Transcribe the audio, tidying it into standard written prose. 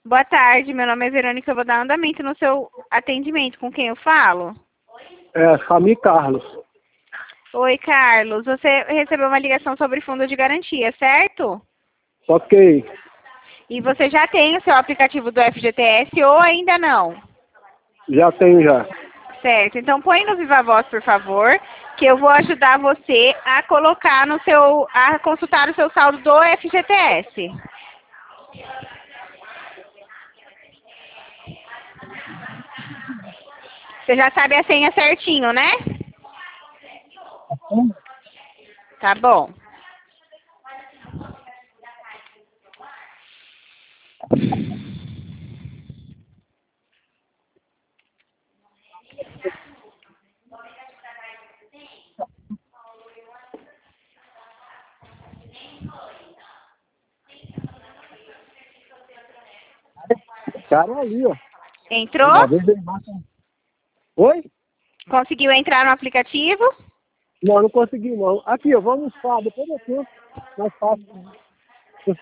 Boa tarde, meu nome é Verônica, eu vou dar andamento no seu atendimento. Com quem eu falo? É, Sami Carlos. Oi, Carlos. Você recebeu uma ligação sobre fundo de garantia, certo? Ok. E você já tem o seu aplicativo do FGTS ou ainda não? Já tenho já. Certo. Então põe no Viva Voz, por favor, que eu vou ajudar você a colocar no seu, a consultar o seu saldo do FGTS. Você já sabe a senha certinho, né? Tá bom. Cara ali, ó. Entrou? Uma vez ele mata. Oi? Conseguiu entrar no aplicativo? Não, não consegui não. Aqui, ó, vamos almoçar, depois eu tento. Mais fácil.